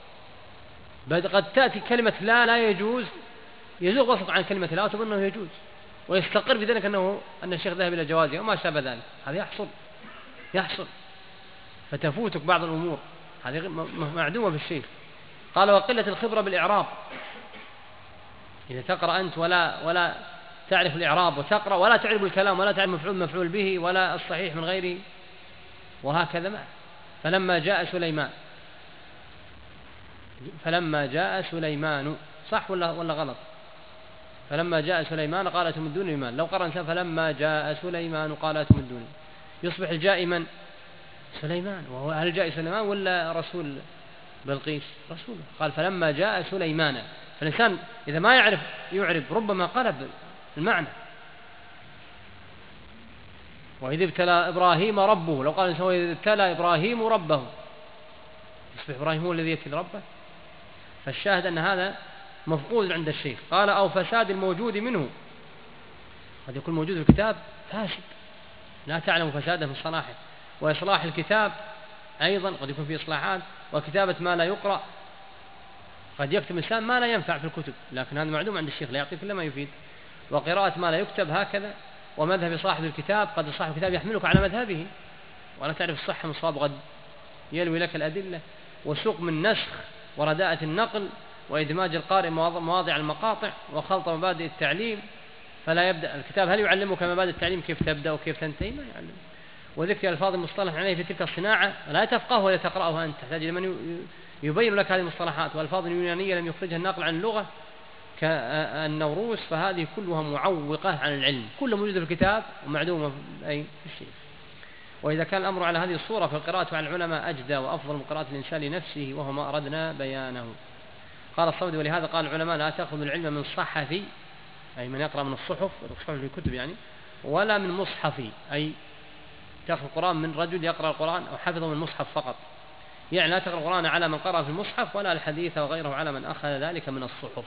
قد تأتي كلمة لا يجوز يزوغ بصرك عن كلمة لا وتظن أنه يجوز ويستقر في ذلك أن الشيخ ذهب إلى جوازه وما شابه ذلك. هذا يحصل فتفوتك بعض الأمور، هذه معدومة بالشيخ. قال: وقلة الخبرة بالإعراب، إذا تقرأ أنت ولا تعرف الإعراب وتقرأ ولا تعرف الكلام ولا تعرف مفعول به ولا الصحيح من غيره وهكذا ما. فلما جاء سليمان صح ولا غلط؟ فلما جاء سليمان قال أتمدوني بمال. لو قرأ إنسان فلما جاء سليمان قال أتمدوني، يصبح الجاء من؟ سليمان. وهو هل جاء سليمان ولا رسول بلقيس؟ رسوله. قال فلما جاء سليمان. فالإنسان إذا ما يعرف ربما قلب المعنى. وإذ ابتلى إبراهيم ربه، لو قال الإنسان وإذ ابتلى إبراهيم ربه يصبح إبراهيم هو الذي يبتلي ربه. فالشاهد أن هذا مفقود عند الشيخ. قال: أو فساد الموجود منه، قد يكون موجود في الكتاب فاسد لا تعلم فساده من صلاحه. وإصلاح الكتاب أيضا قد يكون فيه إصلاحات، وكتابة ما لا يقرأ، قد يكتب إنسان ما لا ينفع في الكتب لكن هذا معدوم عند الشيخ لا يعطي كل ما يفيد. وقراءة ما لا يكتب هكذا. ومذهب صاحب الكتاب، قد صاحب الكتاب يحملك على مذهبه ولا تعرف الصحة من الصواب، قد يلوي لك الأدلة. وسوق من نسخ ورداءة النقل وإدماج القارئ مواضع المقاطع وخلط مبادئ التعليم. فلا يبدأ الكتاب، هل يعلمك مبادئ التعليم كيف تبدأ وكيف تنتهي؟ ما يعلم. وذكر الفاظ المصطلح عليه في تلك الصناعة لا تفقه ولا تقرأها أنت، تحتاج لمن يبين لك هذه المصطلحات. والفاظ يونانية لم يخرجها الناقل عن اللغة كالنوروس، فهذه كلها معوقة عن العلم، كلها موجودة في الكتاب ومعدومة في الشيء. وإذا كان الأمر على هذه الصورة فالقراءة على العلماء أجدى وأفضل من قراءة الإنسان لنفسه، وهو ما أردنا بيانه. قال الصودي: ولهذا قال العلماء: لا تأخذ العلم من صحفي، أي من يقرأ من الصحف في الكتب يعني، ولا من مصحفي، أي تأخذ القرآن من رجل يقرأ القرآن أو حفظه من المصحف فقط، يعني لا تقرأ القرآن على من قرأ في المصحف ولا الحديث وغيره على من أخذ ذلك من الصحف.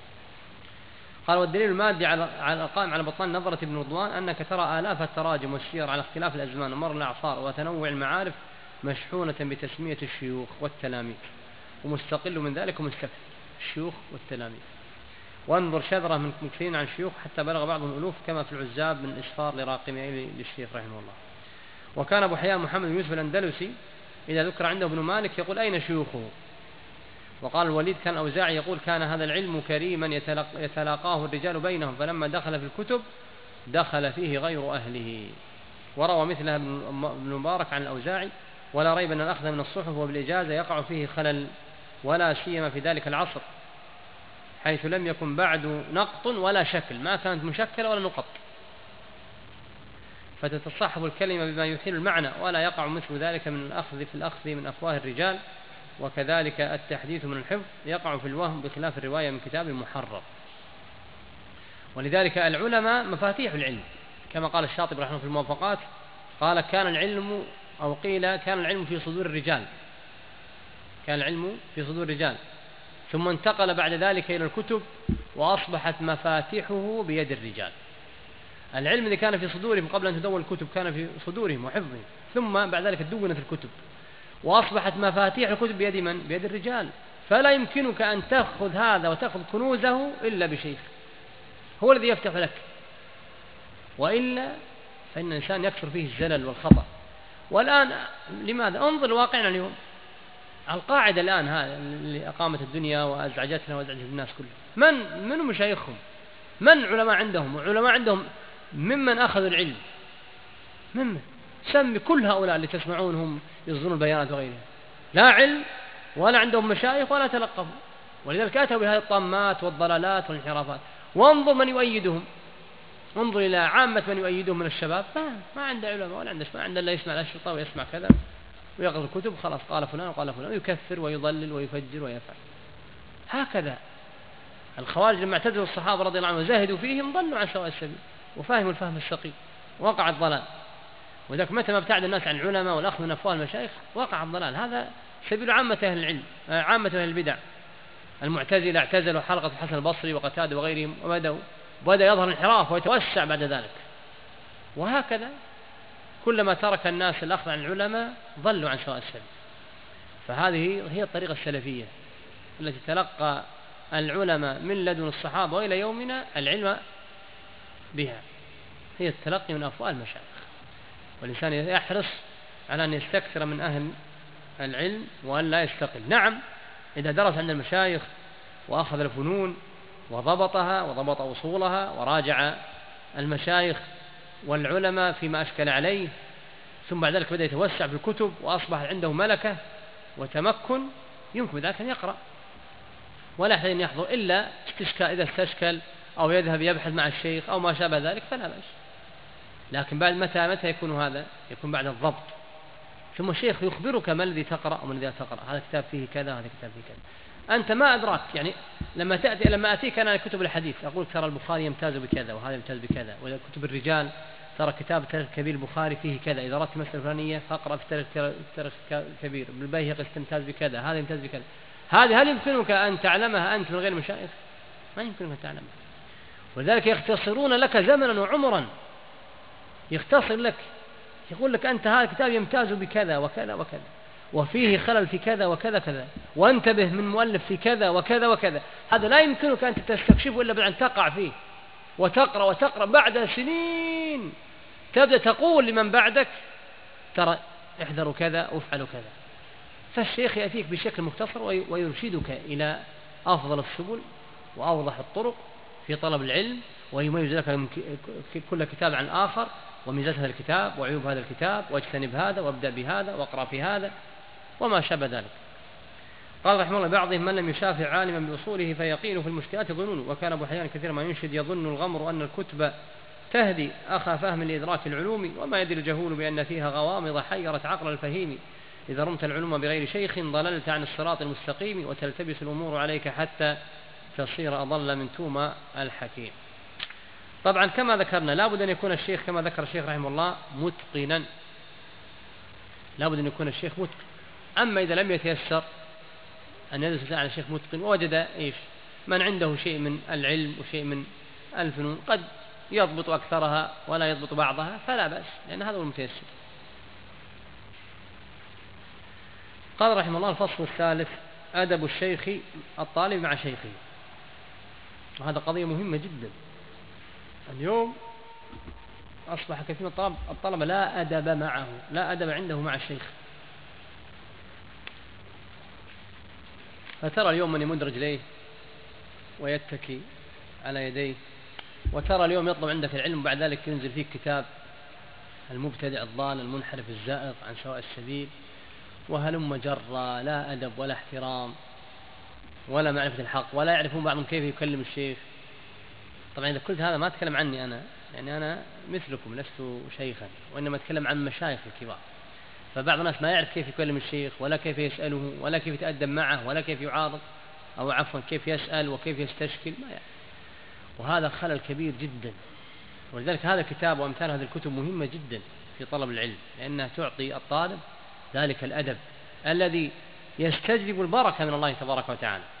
قال: والدليل المادي على القائم على بطلان نظرة ابن رضوان أنك ترى آلاف التراجم والسير على اختلاف الأزمان ومر الأعصار وتنوع المعارف مشحونة بتسمية الشيوخ والتلاميذ، ومستقل من ذلك ومستفيد الشيوخ والتلاميذ. وانظر شذرة من مكثرين عن الشيوخ حتى بلغ بعضهم ألوف كما في العزاب من الإسفار لراقمين للشيخ رحمه الله. وكان أبو حيان محمد بن يوسف الأندلسي إذا ذكر عنده ابن مالك يقول: أين شيوخه؟ وقال الوليد: كان أوزاعي يقول: كان هذا العلم كريما يتلاقاه الرجال بينهم، فلما دخل في الكتب دخل فيه غير أهله. وروى مثلها ابن مبارك عن الأوزاعي: ولا ريب أن الأخذ من الصحف وبالإجازة يقع فيه خلل، ولا سيما في ذلك العصر حيث لم يكن بعد نقط ولا شكل، ما كانت مشكلة ولا نقط، فتتصحف الكلمة بما يحيل المعنى، ولا يقع مثل ذلك في الأخذ من أفواه الرجال. وكذلك التحديث من الحفظ يقع في الوهم بخلاف الرواية من كتاب محرر. ولذلك العلماء مفاتيح العلم، كما قال الشاطبي رحمه في الموافقات، قال: كان العلم كان العلم في صدور الرجال، كان العلم في صدور الرجال، ثم انتقل بعد ذلك إلى الكتب وأصبحت مفاتيحه بيد الرجال. العلم الذي كان في صدورهم قبل أن تدون الكتب كان في صدورهم وحفظهم، ثم بعد ذلك دونت الكتب وأصبحت مفاتيح الكتب بيد من؟ بيد الرجال. فلا يمكنك أن تأخذ هذا وتأخذ كنوزه إلا بشيخ هو الذي يفتح لك، وإلا فإن الإنسان يكثر فيه الزلل والخطأ. والآن لماذا؟ انظر واقعنا اليوم، القاعدة الآن هذا اللي أقامت الدنيا وأزعجتنا وأزعجت الناس كلها، من مشايخهم؟ من علماء عندهم؟ وعلماء عندهم ممن أخذوا العلم، ممن سمي كل هؤلاء اللي تسمعونهم يصدرون البيانات وغيرها، لا علم ولا عندهم مشايخ ولا تلقفوا، ولذلك أتوا بهذه الطامات والضلالات والانحرافات. وانظر من يؤيدهم، انظر إلى عامة من يؤيدهم من الشباب، ما عنده علماء ولا عنده، ما عنده إلا يسمع الأشرطة ويسمع كذا ويقرأ الكتب، خلاص قال فلان وقال فلان، ويكفر ويضلل ويفجر ويفعل. هكذا الخوارج لما اعتزلوا الصحابة رضي الله عنهم وزاهدوا فيهم ضلوا عن سواء السبيل وفهموا الفهم السقيم، وقع الضلال. وذلك متى ما ابتعد الناس عن العلماء والأخذ من أفواه المشايخ وقع الضلال. هذا سبيل عامة أهل العلم، عامة أهل البدع. المعتزلة اعتزلوا حلقة الحسن البصري وقتادة وغيرهم وبدأ يظهر الانحراف ويتوسع بعد ذلك. وهكذا كلما ترك الناس الأخذ عن العلماء ضلوا عن سواء السبيل. فهذه هي الطريقة السلفية التي تلقى العلماء من لدن الصحابة وإلى يومنا العلم بها، هي التلقي من أفواه المشايخ. والإنسان يحرص على أن يستكثر من أهل العلم وأن لا يستقل. نعم، إذا درس عند المشايخ وأخذ الفنون وضبطها وضبط أصولها وراجع المشايخ والعلماء فيما أشكل عليه، ثم بعد ذلك بدأ يتوسع في الكتب وأصبح عنده ملكة وتمكن، يمكن ذلك أن يقرأ ولا يحتاج أن يحضر إلا إذا استشكل أو يذهب يبحث مع الشيخ أو ما شابه ذلك فلا بأس. لكن بعد متى يكون هذا؟ يكون بعد الضبط. ثم الشيخ يخبرك ما الذي تقرأ ومن الذي تقرأ، هذا كتاب فيه كذا، هذا كتاب فيه كذا، أنت ما أدراك. يعني لما أتيك أنا كتب الحديث أقول ترى البخاري يمتاز بكذا وهذا يمتاز بكذا، وإذا كتب الرجال ترى كتاب التاريخ الكبير البخاري فيه كذا، إذا أردت مسألة فلانية فاقرأ في التاريخ الكبير ابن البيهقي يمتاز بكذا، هذا يمتاز بكذا. هذه هل يمكنك أن تعلمها أنت من غير مشايخ؟ ما يمكنك أن تعلمها. ولذلك يختصرون لك زمنا وعمرا، يختصر لك، يقول لك أنت هذا الكتاب يمتاز بكذا وكذا وكذا، وفيه خلل في كذا وكذا كذا، وانتبه من مؤلف في كذا وكذا وكذا. هذا لا يمكنك أن تستكشفه إلا بعد أن تقع فيه وتقرأ بعد سنين تبدأ تقول لمن بعدك ترى احذروا كذا وافعلوا كذا. فالشيخ يأتيك بشكل مختصر ويرشدك إلى أفضل السبل وأوضح الطرق في طلب العلم، ويميز لك كل كتاب عن آخر وميزات هذا الكتاب وعيوب هذا الكتاب، واجتنب هذا وابدأ بهذا واقرأ في هذا وما شابه ذلك. قال رحمه الله: بعضهم من لم يشافع عالما بأصوله فيقين في المشكلات ظنون، وكان أبو حيان كثيرا ما ينشد يظن الغمر أن الكتب تهدي أخا فهم لإدراك العلوم، وما يدري الجهول بأن فيها غوامض حيرت عقل الفهيم. إذا رمت العلوم بغير شيخ ضللت عن الصراط المستقيم، وتلتبس الأمور عليك حتى تصير أضل من توما الحكيم. طبعا كما ذكرنا لابد أن يكون الشيخ كما ذكر الشيخ رحمه الله متقنا، لابد أن يكون الشيخ متقن. أما إذا لم يتيسر أن يدرس على الشيخ متقن ووجد من عنده شيء من العلم وشيء من الفنون قد يضبط أكثرها ولا يضبط بعضها فلا بأس، لأن هذا هو المتيسر. قال رحمه الله: الفصل الثالث: أدب الشيخ الطالب مع شيخه. وهذا قضية مهمة جدا. اليوم أصبح كثير من الطلبة لا أدب معه، لا أدب عنده مع الشيخ. فترى اليوم من يمد رجليه ويتكي على يديه، وترى اليوم يطلب عندك العلم وبعد ذلك ينزل فيك كتاب المبتدع الضال المنحرف الزائغ عن سواء السبيل، وهلم جرى، لا أدب ولا احترام ولا معرفة الحق، ولا يعرفون بعضهم كيف يكلم الشيخ. طبعا إذا قلت هذا ما أتكلم عني أنا، يعني أنا مثلكم لست شيخا، وإنما أتكلم عن مشايخ الكبار. فبعض الناس ما يعرف كيف يكلم الشيخ ولا كيف يسأله ولا كيف يتأدب معه ولا كيف يعارض، أو عفوا كيف يسأل وكيف يستشكل، ما يعرف. وهذا خلل كبير جدا. ولذلك هذا الكتاب وأمثال هذه الكتب مهمة جدا في طلب العلم، لأنها تعطي الطالب ذلك الأدب الذي يستجلب البركة من الله تبارك وتعالى.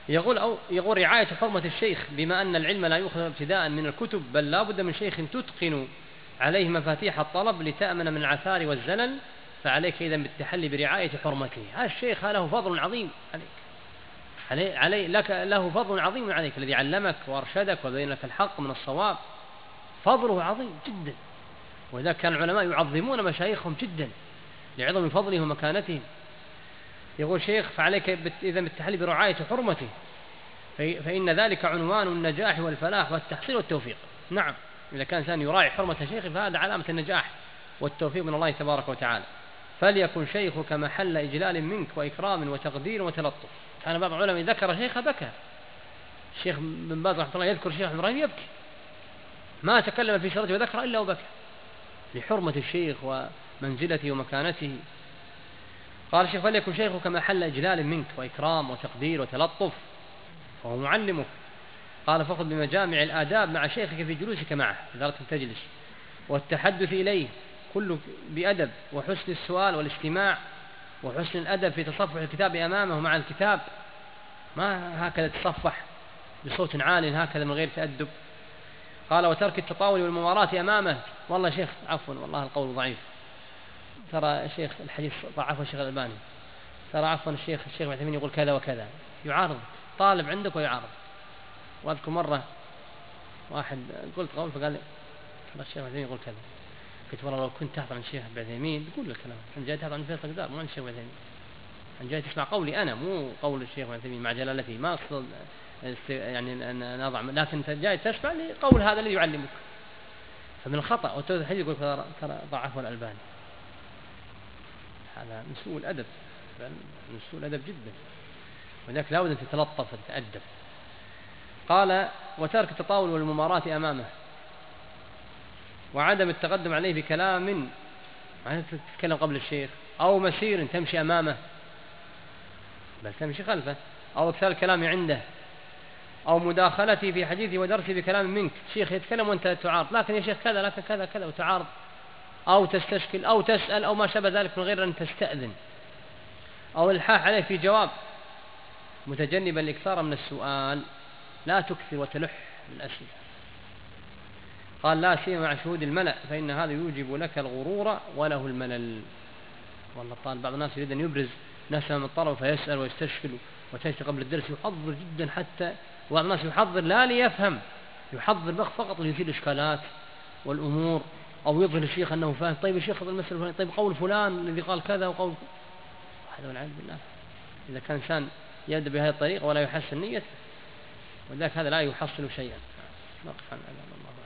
يقول رعاية حرمة الشيخ بما أن العلم لا يؤخذ ابتداء من الكتب بل لا بد من شيخ تتقن عليه مفاتيح الطلب لتأمن من العثار والزلل، فعليك إذا بالتحلي برعاية حرمته. هذا الشيخ له فضل عظيم عليك، له فضل عظيم عليك، الذي علمك وأرشدك وبين لك الحق من الصواب، فضله عظيم جدا. وإذا كان العلماء يعظمون مشايخهم جدا لعظم فضلهم ومكانتهم. يقول شيخ فعليك إذا بالتحلي برعاية حرمته، فإن ذلك عنوان النجاح والفلاح والتحصيل والتوفيق. نعم، إذا كان إنسان يراعي حرمة شيخه فهذا علامة النجاح والتوفيق من الله تبارك وتعالى. فليكن شيخك محل إجلال منك وإكرام وتقدير وتلطف. كان بعض العلماء ذكر شيخه بكى. الشيخ بن باز رحمه الله يذكر شيخ إبراهيم يبكي، ما تكلم في سيرته وذكر إلا وبكى لحرمة الشيخ ومنزلته ومكانته. قال الشيخ فليكن شيخك محل إجلال منك وإكرام وتقدير وتلطف، وهو معلمك. قال فخذ بمجامع الآداب مع شيخك في جلوسك معه إذا أردت تجلس، والتحدث إليه كله بأدب وحسن السؤال والاستماع وحسن الأدب في تصفح الكتاب أمامه مع الكتاب، ما هكذا تصفح بصوت عال هكذا من غير تأدب. قال وترك التطاول والممارات أمامه. والله شيخ عفوا والله القول ضعيف، ترى شيخ الحديث ضعفه الشيخ الألباني، ترى عفوا الشيخ ابن عثيمين يقول كذا وكذا، يعارض طالب عندك ويعارض. وأذكر مرة واحد قلت قول فقال لي الشيخ ابن عثيمين يقول كذا، قلت والله لو كنت تحضر عن الشيخ ابن عثيمين بقول الكلام، أنا جاي تحضر عن فيصل قدار مو عن الشيخ ابن عثيمين، أنا جاي تسمع قولي أنا مو قول الشيخ ابن عثيمين مع جلالته، ما أقصد يعني أن نضع، لكن أنت جاي تسمع لقول هذا الذي يعلمك. فمن الخطأ والتوحيد يقول ترى ضعفه الألباني، هذا من سوء الأدب، من سوء الأدب جدا، ولذلك لا بد أن تتلطف وتتأدب. قال وترك التطاول والممارات أمامه، وعدم التقدم عليه بكلام ما تتكلم قبل الشيخ، أو مسير تمشي أمامه بل تمشي خلفه، أو أكثر الكلام عنده، أو مداخلتي في حديثي ودرسي بكلام منك. شيخ يتكلم وأنت تعارض، لكن يا شيخ كذا لكن كذا كذا، وتعارض أو تستشكل أو تسأل أو ما شابه ذلك من غير أن تستأذن، أو الحاح عليه في جواب، متجنبا الإكثار من السؤال، لا تكثر وتلح الأسئلة. قال لا سيما مع شهود الملأ فإن هذا يوجب لك الغرور وله الملل. والله طالب بعض الناس يريد أن يبرز نفسه من الطلب فيسأل ويستشكل وتجد قبل الدرس يحضر جدا، حتى بعض الناس يحضر لا ليفهم، يحضر فقط ليثير الإشكالات والأمور، أو يظهر الشيخ أنه فاهم. طيب الشيخ هذا المسألة الفلانية، طيب قول فلان الذي قال كذا وقول هذا والعياذ بالله. إذا كان إنسان يبدأ بهذه الطريقة ولا يحسن نيته، ولذلك هذا لا يحصل شيئا. نقف عن الله.